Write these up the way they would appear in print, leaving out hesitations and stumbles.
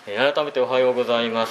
改めておはようございます。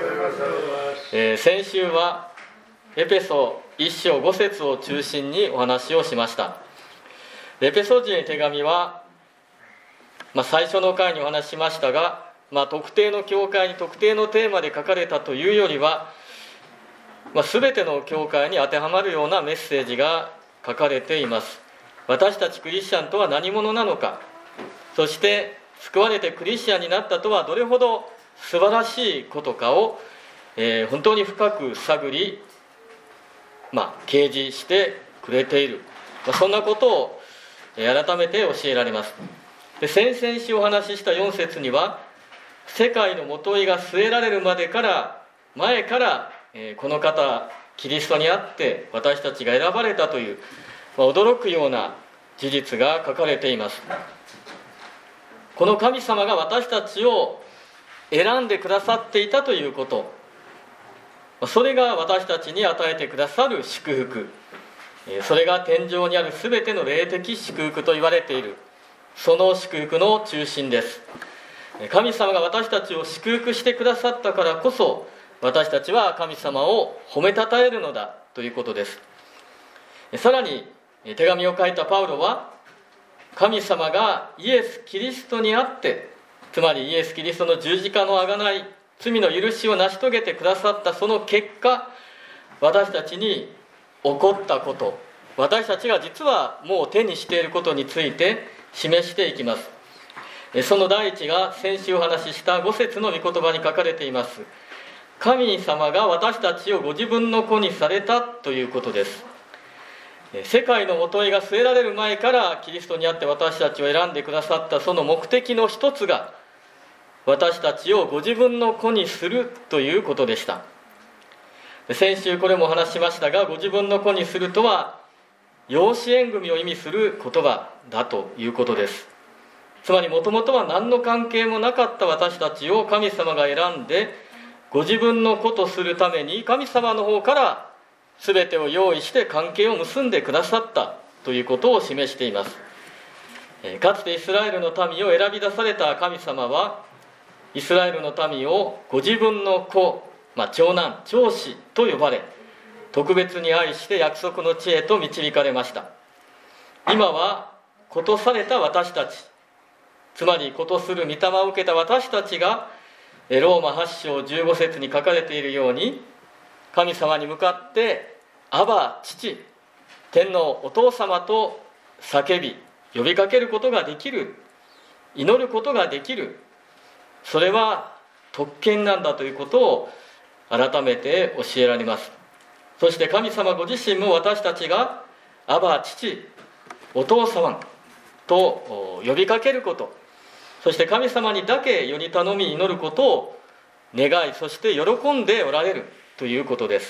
先週はエペソ1章5節を中心にお話をしました。エペソ人への手紙は、最初の回にお話ししましたが、特定の教会に特定のテーマで書かれたというよりは、全ての教会に当てはまるようなメッセージが書かれています。私たちクリスチャンとは何者なのか、そして救われてクリスチャンになったとはどれほど素晴らしいことかを、本当に深く探り、掲示してくれている、そんなことを改めて教えられます。で、先々週お話しした4節には、世界のもといが据えられる前から、この方キリストにあって私たちが選ばれたという、驚くような事実が書かれています。この神様が私たちを選んでくださっていたということ、それが私たちに与えてくださる祝福、それが天上にある全ての霊的祝福と言われている、その祝福の中心です。神様が私たちを祝福してくださったからこそ、私たちは神様を褒めたたえるのだということです。さらに手紙を書いたパウロは、神様がイエス・キリストにあって、つまりイエス・キリストの十字架の贖い、罪の許しを成し遂げてくださったその結果、私たちに起こったこと、私たちが実はもう手にしていることについて示していきます。その第一が先週お話しした5節の御言葉に書かれています。神様が私たちをご自分の子にされたということです。世界のもといが据えられる前からキリストにあって私たちを選んでくださったその目的の一つが、私たちをご自分の子にするということでした。先週これもお話ししましたが、ご自分の子にするとは養子縁組を意味する言葉だということです。つまりもともとは何の関係もなかった私たちを神様が選んでご自分の子とするために、神様の方から全てを用意して関係を結んでくださったということを示しています。かつてイスラエルの民を選び出された神様は、イスラエルの民をご自分の子、長男長子と呼ばれ、特別に愛して約束の地へと導かれました。今は子とされた私たち、つまり子とする御霊を受けた私たちが、ローマ8章15節に書かれているように、神様に向かってアバ父、天のお父様と叫び呼びかけることができる、祈ることができる、それは特権なんだということを改めて教えられます。そして神様ご自身も私たちがアバ父、お父様と呼びかけること、そして神様にだけより頼み祈ることを願い、そして喜んでおられるということです。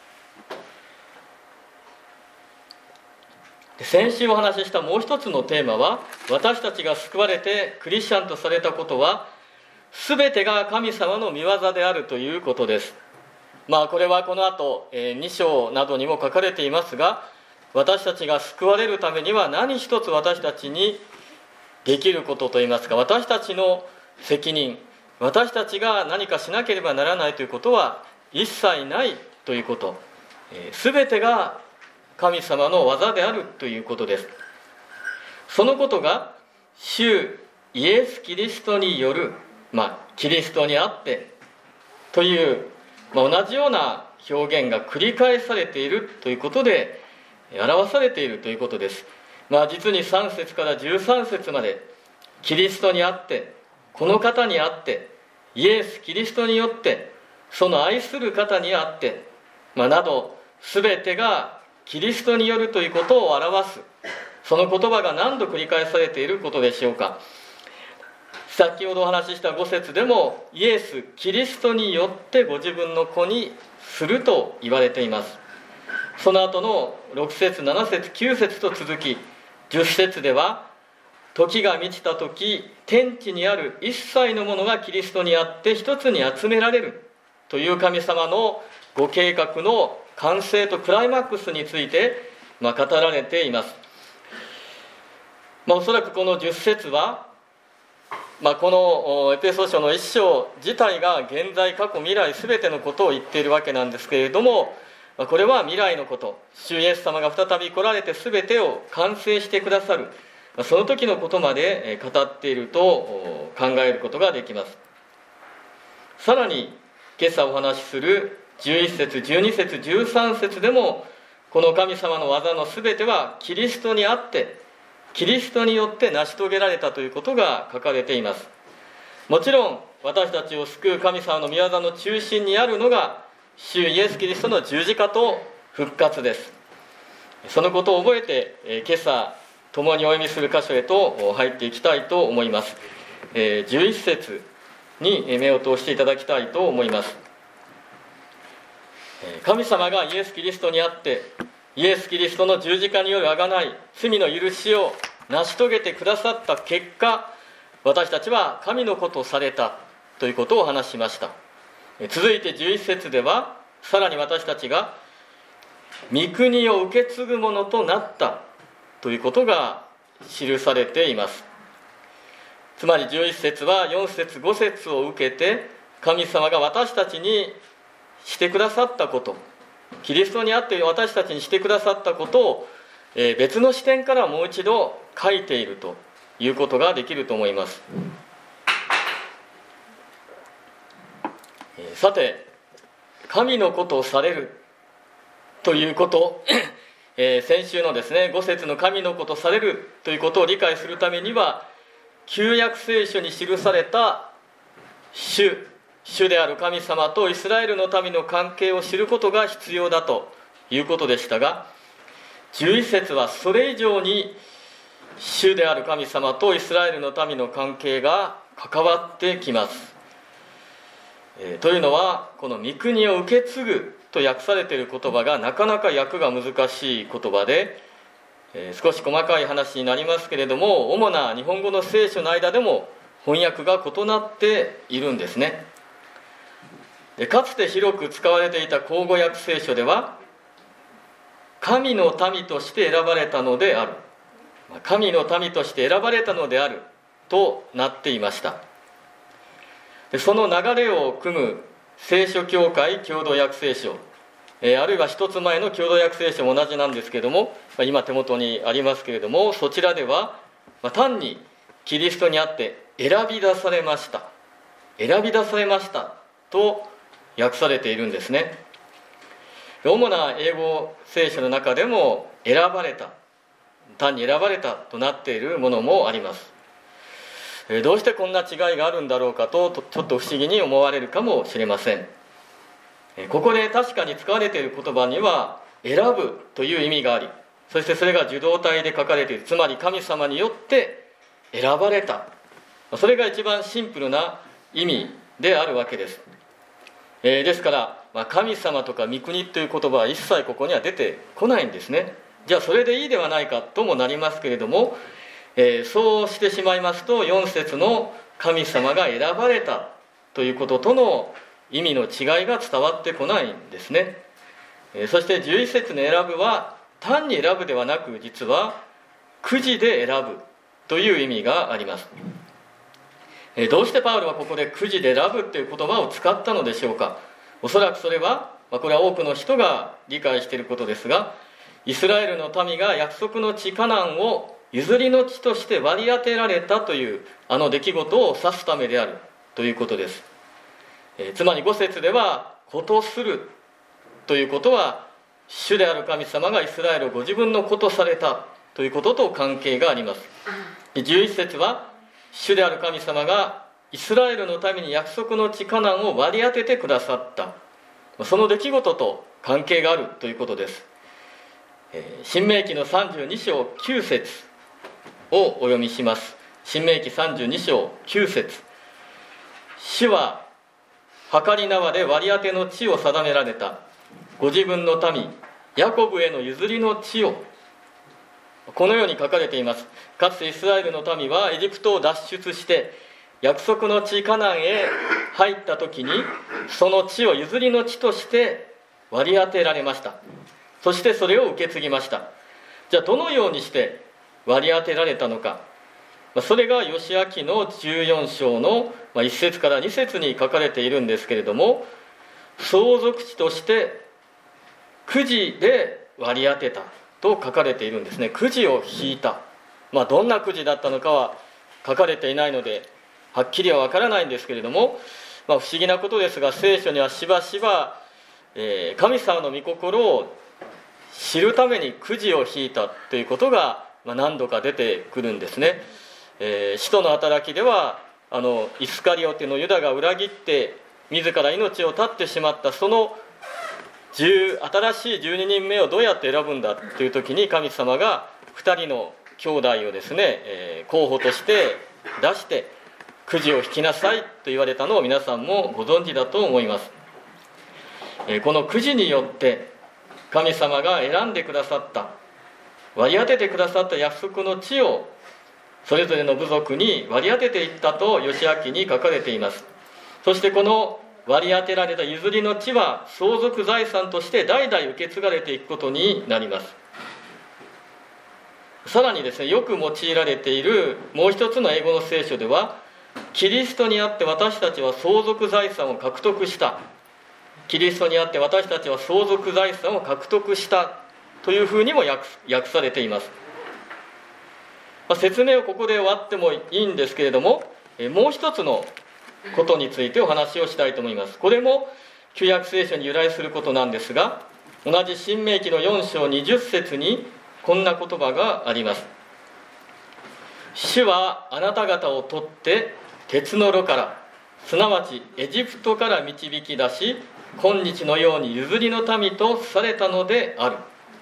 先週お話ししたもう一つのテーマは、私たちが救われてクリスチャンとされたことは全てが神様の御業であるということです。これはこの後2章などにも書かれていますが、私たちが救われるためには何一つ私たちにできることといいますか、私たちの責任、私たちが何かしなければならないということは一切ないということ、全てが神様の技であるということです。そのことが主イエス・キリストによる、キリストにあってという、同じような表現が繰り返されているということで表されているということです。実に3節から13節まで、キリストにあって、この方にあって、イエス・キリストによって、その愛する方にあって、など全てがキリストによるということを表す、その言葉が何度繰り返されていることでしょうか。先ほどお話しした5節でも、イエス・キリストによってご自分の子にすると言われています。その後の6節7節9節と続き、10節では、時が満ちた時、天地にある一切のものがキリストにあって一つに集められるという神様のご計画の完成とクライマックスについて、語られています。おそらくこの10節はこのエペソ書の一章自体が現在過去未来全てのことを言っているわけなんですけれども、これは未来のこと、主イエス様が再び来られて全てを完成してくださる、その時のことまで語っていると考えることができます。さらに今朝お話しする11節12節13節でも、この神様の技の全てはキリストにあってキリストによって成し遂げられたということが書かれています。もちろん私たちを救う神様の御業の中心にあるのが主イエス・キリストの十字架と復活です。そのことを覚えて今朝共にお読みする箇所へと入っていきたいと思います。11節に目を通していただきたいと思います。神様がイエス・キリストにあってイエス・キリストの十字架による贖い、罪の許しを成し遂げてくださった結果、私たちは神の子とされたということを話しました。続いて11節では、さらに私たちが御国を受け継ぐものとなったということが記されています。つまり11節は4節5節を受けて、神様が私たちにしてくださったこと、キリストにあって私たちにしてくださったことを別の視点からもう一度書いているということができると思います。さて、神の子とされるということ先週のですね5節の神の子とされるということを理解するためには、旧約聖書に記された主である神様とイスラエルの民の関係を知ることが必要だということでしたが、11節はそれ以上に主である神様とイスラエルの民の関係が関わってきます。というのは、この御国を受け継ぐと訳されている言葉がなかなか訳が難しい言葉で、少し細かい話になりますけれども、主な日本語の聖書の間でも翻訳が異なっているんですね。かつて広く使われていた口語訳聖書では、神の民として選ばれたのである、神の民として選ばれたのであるとなっていました。その流れを組む聖書協会共同訳聖書、あるいは一つ前の共同訳聖書も同じなんですけれども、今手元にありますけれども、そちらでは単にキリストにあって選び出されましたと訳されているんですね。主な英語聖書の中でも単に選ばれたとなっているものもあります。どうしてこんな違いがあるんだろうかとちょっと不思議に思われるかもしれません。ここで確かに使われている言葉には選ぶという意味があり、そしてそれが受動体で書かれている、つまり神様によって選ばれた、それが一番シンプルな意味であるわけです。ですから、神様とか御国という言葉は一切ここには出てこないんですね。じゃあそれでいいではないかともなりますけれども、そうしてしまいますと4節の神様が選ばれたということとの意味の違いが伝わってこないんですね。そして11節の選ぶは単に選ぶではなく、実はくじで選ぶという意味があります。どうしてパウロはここでくじで選ぶという言葉を使ったのでしょうか。おそらくそれは、これは多くの人が理解していることですが、イスラエルの民が約束の地カナンを譲りの地として割り当てられたという出来事を指すためであるということです。つまり5節では子とするということは、主である神様がイスラエルをご自分の子とされたということと関係があります。11節は主である神様がイスラエルのために約束の地カナンを割り当ててくださった、その出来事と関係があるということです。申命記の32章9節をお読みします。申命記32章9節、主は計り縄で割り当ての地を定められたご自分の民ヤコブへの譲りの地を、このように書かれています。かつてイスラエルの民はエジプトを脱出して約束の地カナンへ入った時に、その地を譲りの地として割り当てられました。そしてそれを受け継ぎました。じゃあどのようにして割り当てられたのか。 それが義明の14章の1節から2節に書かれているんですけれども、相続地としてくじで割り当てたと書かれているんですね。くじを引いた、どんなくじだったのかは書かれていないのではっきりは分からないんですけれども、不思議なことですが、聖書にはしばしば、神様の御心を知るためにくじを引いたということが、何度か出てくるんですね。使徒の働きではイスカリオテのユダが裏切って自ら命を絶ってしまったその新しい12人目をどうやって選ぶんだという時に、神様が2人の兄弟をですね、候補として出してくじを引きなさいと言われたのを皆さんもご存知だと思います。このくじによって神様が選んでくださった、割り当ててくださった約束の地をそれぞれの部族に割り当てていったと義明に書かれています。そしてこの割り当てられた譲りの地は相続財産として代々受け継がれていくことになります。さらにですね、よく用いられているもう一つの英語の聖書では、キリストにあって私たちは相続財産を獲得した、キリストにあって私たちは相続財産を獲得したというふうにも訳されています。説明をここで終わってもいいんですけれども、もう一つのことについてお話をしたいと思います。これも旧約聖書に由来することなんですが、同じ申命記の4章20節にこんな言葉があります。主はあなた方を取って鉄の炉から、すなわちエジプトから導き出し、今日のように譲りの民とされたのである。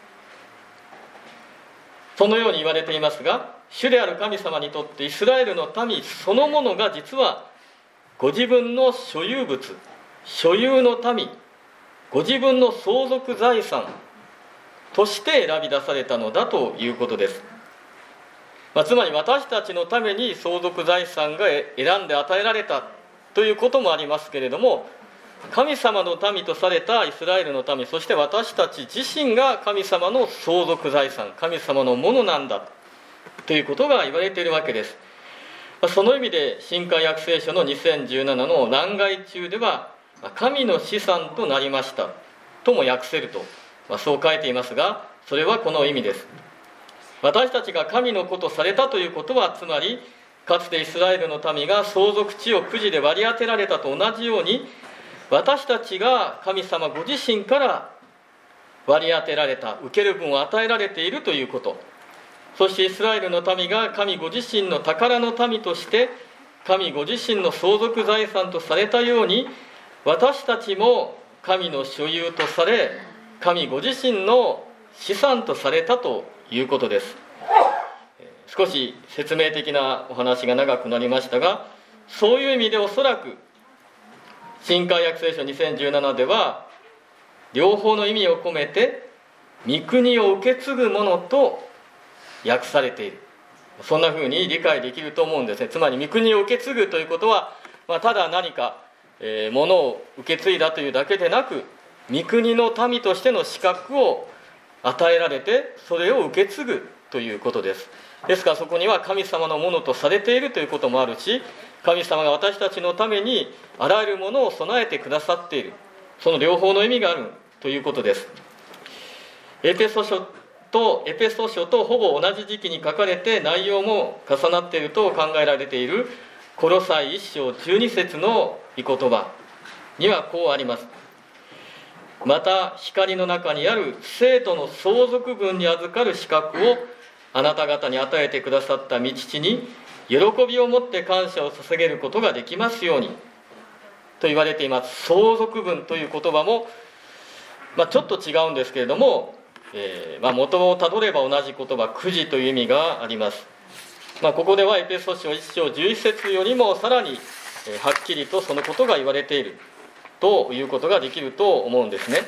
そのように言われていますが、主である神様にとってイスラエルの民そのものが実はご自分の所有物、所有の民、ご自分の相続財産として選び出されたのだということです。つまり私たちのために相続財産が選んで与えられたということもありますけれども、神様の民とされたイスラエルの民、そして私たち自身が神様の相続財産、神様のものなんだということが言われているわけです。その意味で新海約聖書の2017の欄外中では、神の資産となりましたとも訳せると、そう書いていますが、それはこの意味です。私たちが神の子とされたということは、つまりかつてイスラエルの民が相続地をくじで割り当てられたと同じように、私たちが神様ご自身から割り当てられた、受ける分を与えられているということ、そしてイスラエルの民が神ご自身の宝の民として神ご自身の相続財産とされたように、私たちも神の所有とされ、神ご自身の資産とされたということです。少し説明的なお話が長くなりましたが、そういう意味でおそらく新海約聖書2017では両方の意味を込めて御国を受け継ぐものと訳されている、そんなふうに理解できると思うんですね。つまり御国を受け継ぐということは、ただ何かものを受け継いだというだけでなく、御国の民としての資格を与えられて、それを受け継ぐということです。ですからそこには神様のものとされているということもあるし、神様が私たちのためにあらゆるものを備えてくださっている、その両方の意味があるということです。エペソ書とほぼ同じ時期に書かれて、内容も重なっていると考えられているコロサイ1章12節の御言葉にはこうあります。また光の中にある生徒の相続分に預かる資格をあなた方に与えてくださった御父に喜びを持って感謝を捧げることができますようにと言われています。相続分という言葉も、ちょっと違うんですけれども、元をたどれば同じ言葉、くじという意味があります。ここではエペソ書1章11節よりもさらにはっきりとそのことが言われているということができると思うんですね。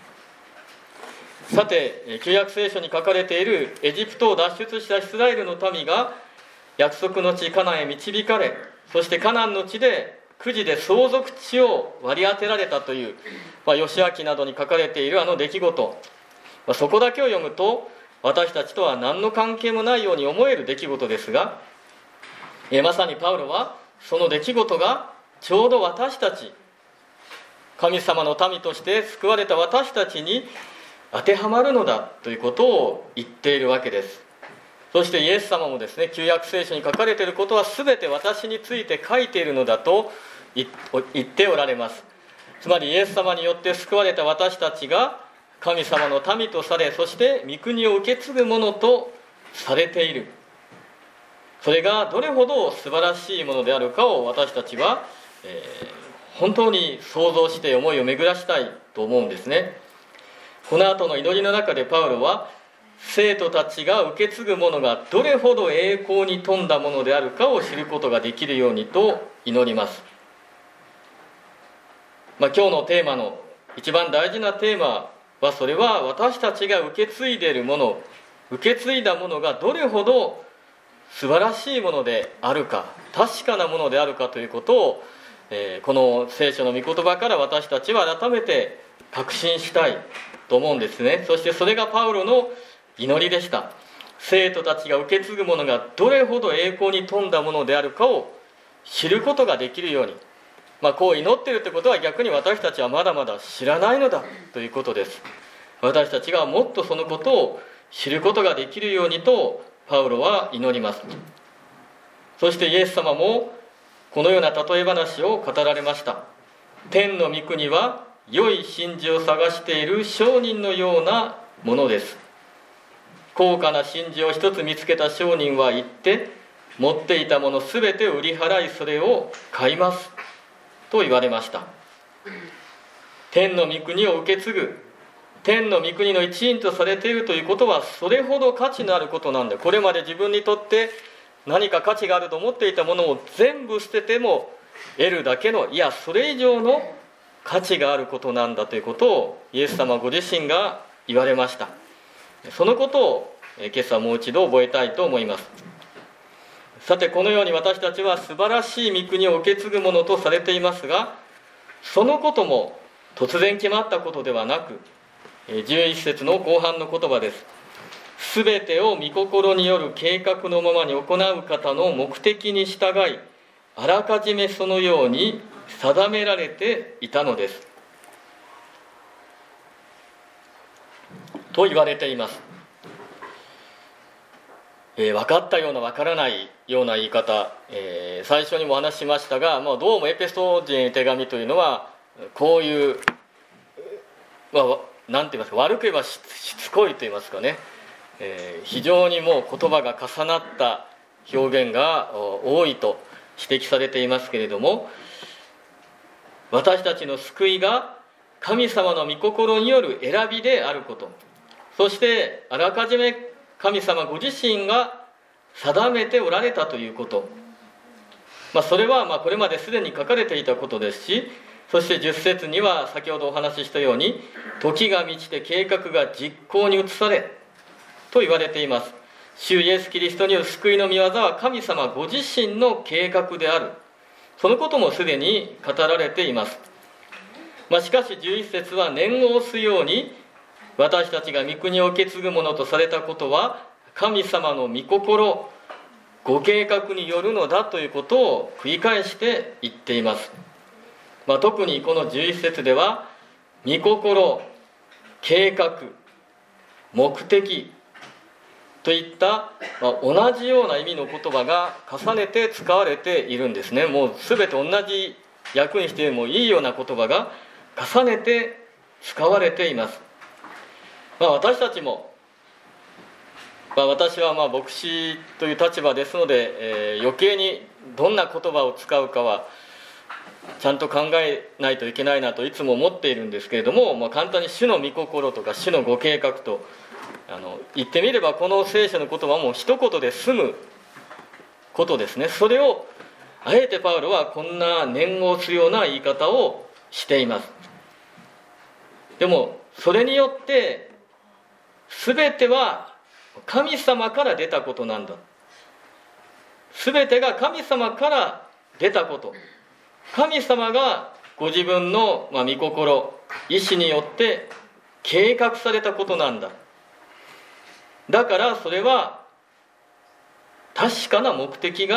さて、旧約聖書に書かれているエジプトを脱出したイスラエルの民が約束の地カナンへ導かれ、そしてカナンの地でくじで相続地を割り当てられたという、義明などに書かれているあの出来事、そこだけを読むと私たちとは何の関係もないように思える出来事ですが、 まさにパウロはその出来事がちょうど私たち、神様の民として救われた私たちに当てはまるのだということを言っているわけです。そしてイエス様もですね、旧約聖書に書かれていることは全て私について書いているのだと言っておられます。つまりイエス様によって救われた私たちが神様の民とされ、そして御国を受け継ぐものとされている。それがどれほど素晴らしいものであるかを私たちは、本当に想像して思いを巡らしたいと思うんですね。この後の祈りの中でパウロは、生徒たちが受け継ぐものがどれほど栄光に富んだものであるかを知ることができるようにと祈ります。今日のテーマの一番大事なテーマは、それは私たちが受け継いでいるもの、受け継いだものがどれほど素晴らしいものであるか、確かなものであるかということを、この聖書の御言葉から私たちは改めて確信したいと思うんですね。そしてそれがパウロの祈りでした。生徒たちが受け継ぐものがどれほど栄光に富んだものであるかを知ることができるように、こう祈っているということは、逆に私たちはまだまだ知らないのだということです。私たちがもっとそのことを知ることができるようにとパウロは祈ります。そしてイエス様もこのような例え話を語られました。天の御国は良い真珠を探している商人のようなものです。高価な真珠を一つ見つけた商人は行って、持っていたものすべてを売り払い、それを買いますと言われました。天の御国を受け継ぐ、天の御国の一員とされているということは、それほど価値のあることなんだ。これまで自分にとって何か価値があると思っていたものを全部捨てても得るだけの、いやそれ以上の価値があることなんだということをイエス様ご自身が言われました。そのことを今朝もう一度覚えたいと思います。さて、このように私たちは素晴らしい御国を受け継ぐものとされていますが、そのことも突然決まったことではなく、11節の後半の言葉です。すべてを御心による計画のままに行う方の目的に従い、あらかじめそのように定められていたのですと言われています。分かったような分からないような言い方、最初にもお話ししましたが、どうもエペソ人へ手紙というのはこういう、なんて言いますか、悪く言えばしつこいと言いますかね、非常にもう言葉が重なった表現が多いと指摘されていますけれども、私たちの救いが神様の御心による選びであること、そしてあらかじめ神様ご自身が定めておられたということ、それはこれまですでに書かれていたことですし、そして10節には先ほどお話ししたように、時が満ちて計画が実行に移されと言われています。主イエスキリストによる救いの御業は神様ご自身の計画である、そのこともすでに語られています。しかし11節は念を押すように、私たちが御国を受け継ぐものとされたことは神様の御心、ご計画によるのだということを繰り返して言っています。特にこの11節では、御心、計画、目的といった同じような意味の言葉が重ねて使われているんですね。もう全て同じ訳にしてもいいような言葉が重ねて使われています。私たちも、私は牧師という立場ですので、余計にどんな言葉を使うかはちゃんと考えないといけないなといつも思っているんですけれども、簡単に主の御心とか主のご計画と言ってみれば、この聖書の言葉も一言で済むことですね。それをあえてパウロはこんな念を押すような言い方をしています。でもそれによって全ては神様から出たことなんだ。全てが神様から出たこと、神様がご自分の御心、意志によって計画されたことなんだ。だからそれは確かな目的が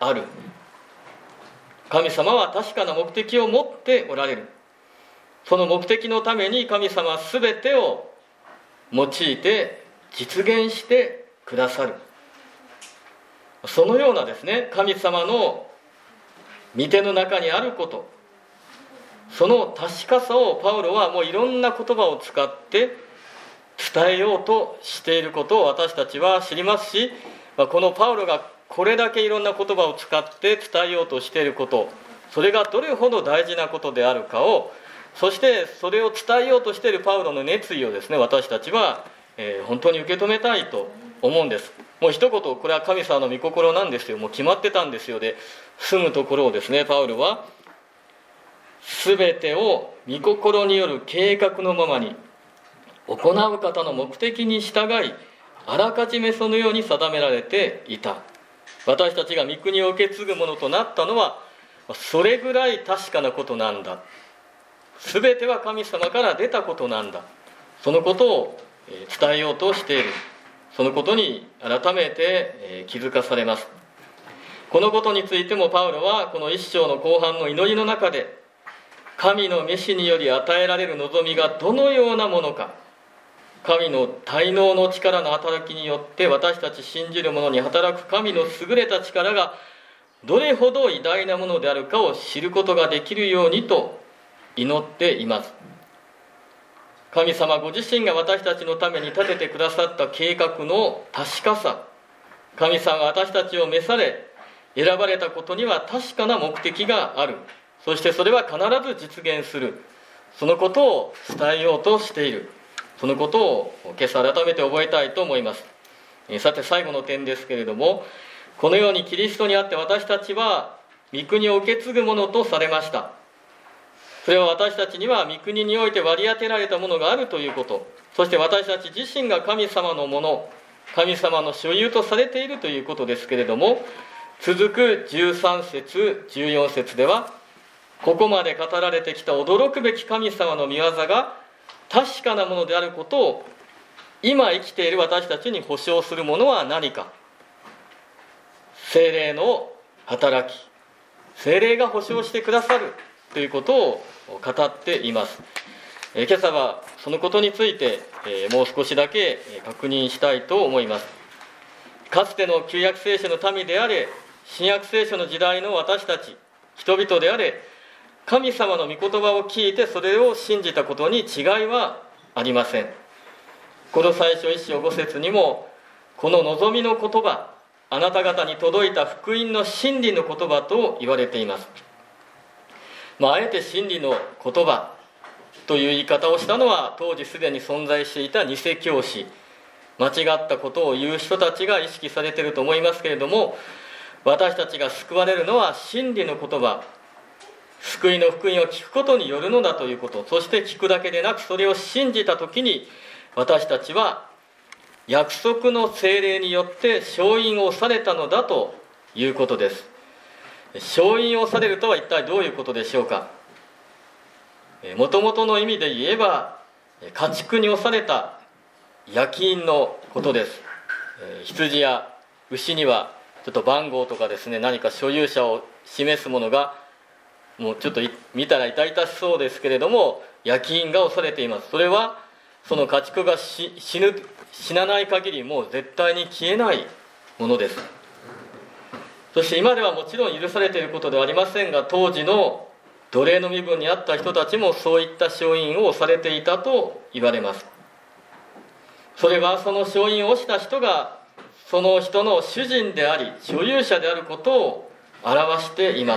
ある。神様は確かな目的を持っておられる。その目的のために神様は全てを用いて実現してくださる。そのようなですね、神様の御手の中にあること、その確かさをパウロはもういろんな言葉を使って伝えようとしていることを私たちは知りますし、このパウロがこれだけいろんな言葉を使って伝えようとしていること、それがどれほど大事なことであるかを、そしてそれを伝えようとしているパウロの熱意をですね、私たちは本当に受け止めたいと思うんです。もう一言、これは神様の御心なんですよ、もう決まってたんですよで済むところをですね、パウロは全てを御心による計画のままに行う方の目的に従い、あらかじめそのように定められていた。私たちが御国を受け継ぐものとなったのはそれぐらい確かなことなんだ。全ては神様から出たことなんだ。そのことを伝えようとしている。そのことに改めて気づかされます。このことについてもパウロはこの一章の後半の祈りの中で、神の召しにより与えられる望みがどのようなものか、神の大能の力の働きによって私たち信じる者に働く神の優れた力がどれほど偉大なものであるかを知ることができるようにと祈っています。神様ご自身が私たちのために立ててくださった計画の確かさ、神様が私たちを召され選ばれたことには確かな目的がある。そしてそれは必ず実現する。そのことを伝えようとしている。そのことを今朝改めて覚えたいと思います。さて最後の点ですけれども、このようにキリストにあって私たちは御国を受け継ぐものとされました。それは私たちには御国において割り当てられたものがあるということ、そして私たち自身が神様のもの、神様の所有とされているということですけれども、続く13節14節では、ここまで語られてきた驚くべき神様の御業が確かなものであることを今生きている私たちに保証するものは何か。聖霊の働き、聖霊が保証してくださるということを語っています。今朝はそのことについてもう少しだけ確認したいと思います。かつての旧約聖書の民であれ、新約聖書の時代の私たち人々であれ、神様の御言葉を聞いてそれを信じたことに違いはありません。この最初1章5節にも、この望みの言葉、あなた方に届いた福音の真理の言葉と言われています。あえて真理の言葉という言い方をしたのは、当時すでに存在していた偽教師、間違ったことを言う人たちが意識されていると思いますけれども、私たちが救われるのは真理の言葉、救いの福音を聞くことによるのだということ、そして聞くだけでなくそれを信じたときに、私たちは約束の聖霊によって承認をされたのだということです。承認をされるとは一体どういうことでしょうか。もともとの意味で言えば家畜に押された焼き印のことです。羊や牛にはちょっと番号とかですね、何か所有者を示すものがもうちょっと見たら痛々しそうですけれども、焼き印が押されています。それはその家畜が死なない限りもう絶対に消えないものです。そして今ではもちろん許されていることではありませんが、当時の奴隷の身分にあった人たちもそういった承認をされていたと言われます。それはその承認をした人がその人の主人であり所有者であることを表しています。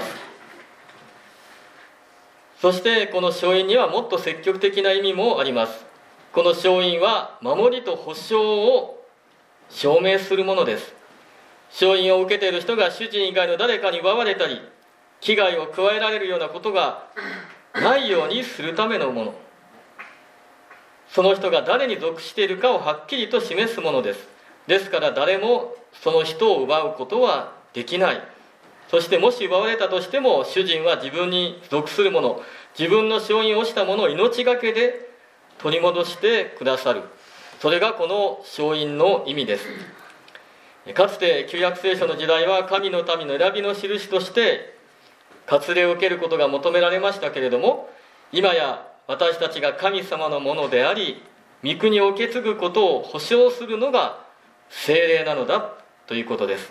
そしてこの承認にはもっと積極的な意味もあります。この承認は守りと保証を証明するものです。承認を受けている人が主人以外の誰かに奪われたり危害を加えられるようなことがないようにするためのもの、その人が誰に属しているかをはっきりと示すものです。ですから誰もその人を奪うことはできない。そしてもし奪われたとしても主人は自分に属するもの、自分の承認をしたものを命がけで取り戻してくださる。それがこの承認の意味です。 かつて旧約聖書の時代は神の民の選びの印として割礼を受けることが求められましたけれども、今や私たちが神様のものであり御国を受け継ぐことを保証するのが聖霊なのだということです。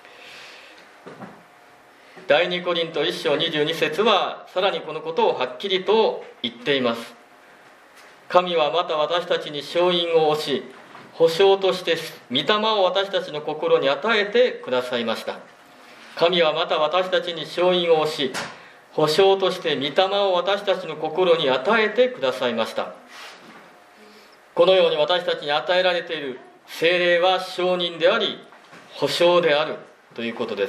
第2コリント1章22節はさらにこのことをはっきりと言っています。神はまた私たちに証印を押し、保証として御霊を私たちの心に与えてくださいました。神はまた私たちに証印を押し、保証として御霊を私たちの心に与えてくださいました。このように私たちに与えられている聖霊は証人であり保証であるということです。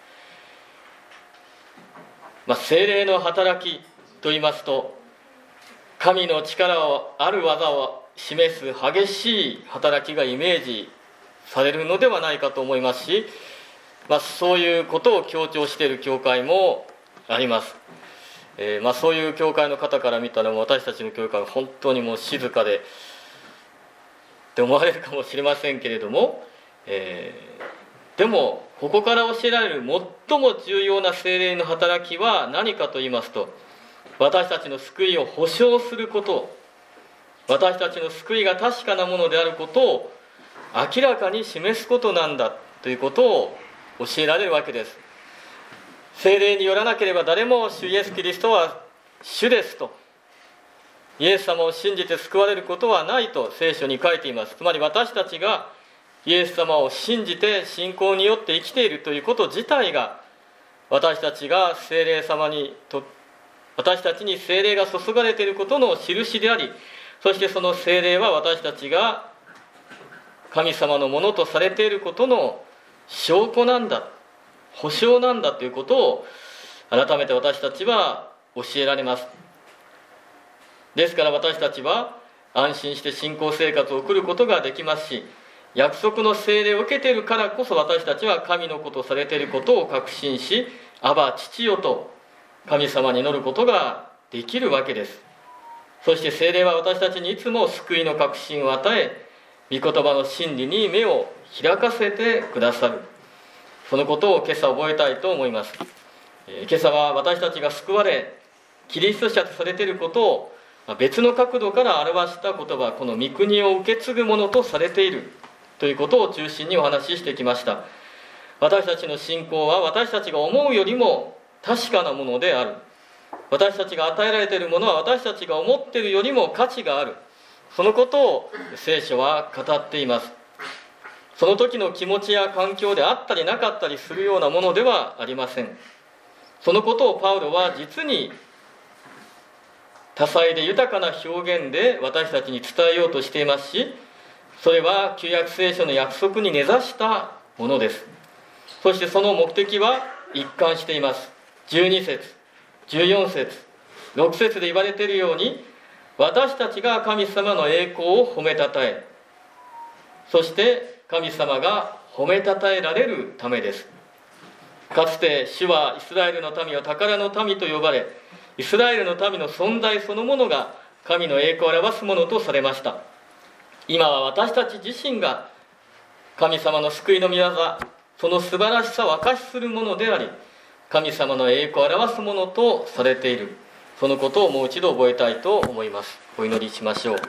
聖霊の働きと言いますと、神の力をある技を示す激しい働きがイメージされるのではないかと思いますし、そういうことを強調している教会もあります。そういう教会の方から見たら私たちの教会は本当にもう静かでって思われるかもしれませんけれども、でもここから教えられる最も重要な聖霊の働きは何かと言いますと、私たちの救いを保証すること、私たちの救いが確かなものであることを明らかに示すことなんだということを教えられるわけです。聖霊によらなければ誰も主イエス・キリストは主ですと、イエス様を信じて救われることはないと聖書に書いています。つまり私たちがイエス様を信じて信仰によって生きているということ自体が、私たちが聖霊様にと私たちに聖霊が注がれていることの印であり、そしてその聖霊は私たちが神様のものとされていることの証拠なんだ、保証なんだということを改めて私たちは教えられます。ですから私たちは安心して信仰生活を送ることができますし、約束の聖霊を受けているからこそ私たちは神の子とされていることを確信し、アバ父よと神様に祈ることができるわけです。そして聖霊は私たちにいつも救いの確信を与え、御言葉の真理に目を開かせてくださる、そのことを今朝覚えたいと思います。今朝は私たちが救われキリスト者とされていることを別の角度から表した言葉、この御国を受け継ぐものとされているということを中心にお話ししてきました。私たちの信仰は私たちが思うよりも確かなものである。私たちが与えられているものは私たちが思っているよりも価値がある。そのことを聖書は語っています。その時の気持ちや環境であったりなかったりするようなものではありません。そのことをパウロは実に多彩で豊かな表現で私たちに伝えようとしていますし、それは旧約聖書の約束に根ざしたものです。そしてその目的は一貫しています。12節14節6節で言われているように、私たちが神様の栄光を褒めたたえ、そして神様が褒めたたえられるためです。かつて主はイスラエルの民を宝の民と呼ばれ、イスラエルの民の存在そのものが神の栄光を表すものとされました。今は私たち自身が神様の救いの御業、その素晴らしさを証しするものであり、神様の栄光を表すものとされている、そのことをもう一度覚えたいと思います。お祈りしましょう。